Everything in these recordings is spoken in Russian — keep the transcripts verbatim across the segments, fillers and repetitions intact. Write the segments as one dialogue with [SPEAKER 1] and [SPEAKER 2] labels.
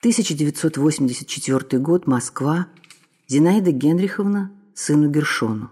[SPEAKER 1] тысяча девятьсот восемьдесят четвёртый год, Москва. Зинаида Генриховна сыну Гершону.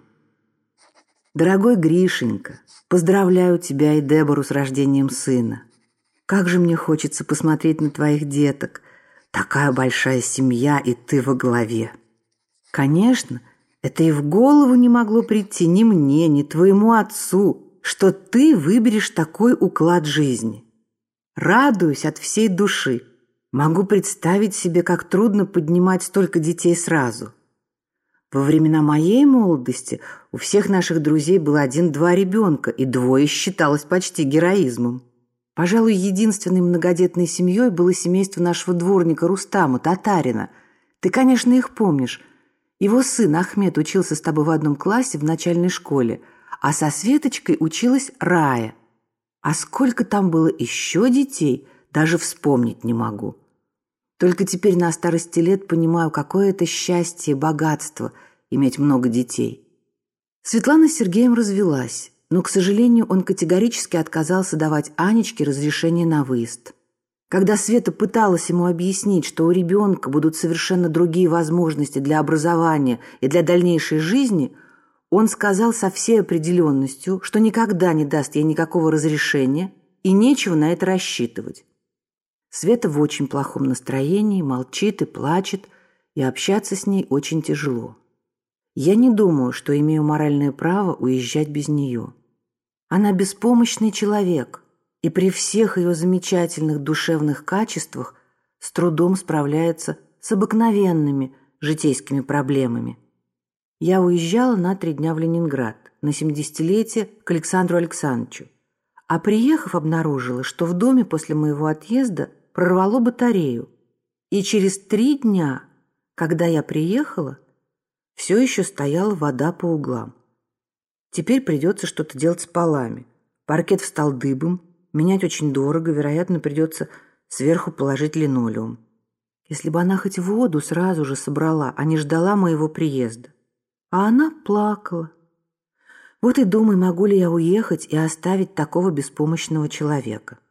[SPEAKER 1] Дорогой Гришенька, поздравляю тебя и Дебору с рождением сына. Как же мне хочется посмотреть на твоих деток. Такая большая семья, и ты во главе. Конечно, это и в голову не могло прийти ни мне, ни твоему отцу, что ты выберешь такой уклад жизни. Радуюсь от всей души. Могу представить себе, как трудно поднимать столько детей сразу. Во времена моей молодости у всех наших друзей было один-два ребенка, и двое считалось почти героизмом. Пожалуй, единственной многодетной семьей было семейство нашего дворника Рустама, татарина. Ты, конечно, их помнишь. Его сын Ахмед учился с тобой в одном классе в начальной школе, а со Светочкой училась Рая. А сколько там было еще детей, даже вспомнить не могу. Только теперь на старости лет понимаю, какое это счастье и богатство иметь много детей. Светлана с Сергеем развелась, но, к сожалению, он категорически отказался давать Анечке разрешение на выезд. Когда Света пыталась ему объяснить, что у ребенка будут совершенно другие возможности для образования и для дальнейшей жизни, он сказал со всей определенностью, что никогда не даст ей никакого разрешения и нечего на это рассчитывать. Света в очень плохом настроении, молчит и плачет, и общаться с ней очень тяжело. Я не думаю, что имею моральное право уезжать без нее. Она беспомощный человек, и при всех ее замечательных душевных качествах с трудом справляется с обыкновенными житейскими проблемами. Я уезжала на три дня в Ленинград, на семидесятилетие к Александру Александровичу, а приехав, обнаружила, что в доме после моего отъезда прорвало батарею, и через три дня, когда я приехала, все еще стояла вода по углам. Теперь придется что-то делать с полами. Паркет встал дыбом, менять очень дорого, вероятно, придется сверху положить линолеум. Если бы она хоть воду сразу же собрала, а не ждала моего приезда. А она плакала. Вот и думай, могу ли я уехать и оставить такого беспомощного человека.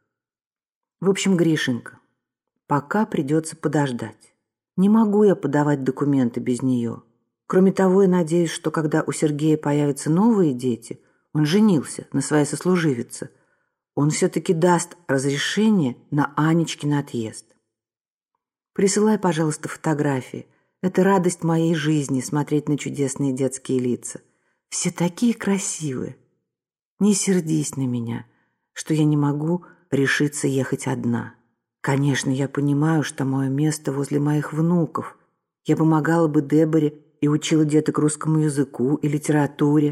[SPEAKER 1] В общем, Гришенька, пока придется подождать. Не могу я подавать документы без нее. Кроме того, я надеюсь, что когда у Сергея появятся новые дети, он женился на своей сослуживице, он все-таки даст разрешение на Анечкин отъезд. Присылай, пожалуйста, фотографии. Это радость моей жизни — смотреть на чудесные детские лица. Все такие красивые. Не сердись на меня, что я не могу решиться ехать одна. Конечно, я понимаю, что мое место возле моих внуков. Я помогала бы Деборе и учила деток русскому языку и литературе.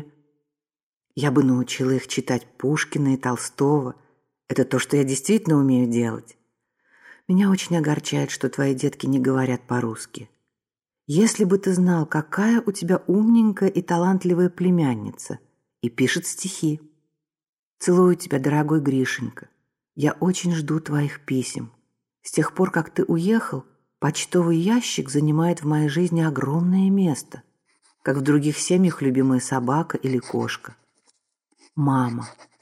[SPEAKER 1] Я бы научила их читать Пушкина и Толстого. Это то, что я действительно умею делать. Меня очень огорчает, что твои детки не говорят по-русски. Если бы ты знал, какая у тебя умненькая и талантливая племянница, и пишет стихи. Целую тебя, дорогой Гришенька. Я очень жду твоих писем. С тех пор, как ты уехал, почтовый ящик занимает в моей жизни огромное место, как в других семьях любимая собака или кошка. Мама.